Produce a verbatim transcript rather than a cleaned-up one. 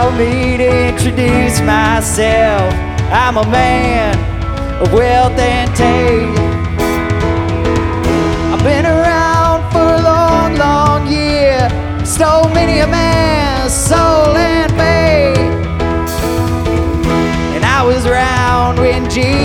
allow me to introduce myself. I'm a man of wealth and taste. I've been around for a long, long year, stole many a man's soul and faith. And I was around when Jesus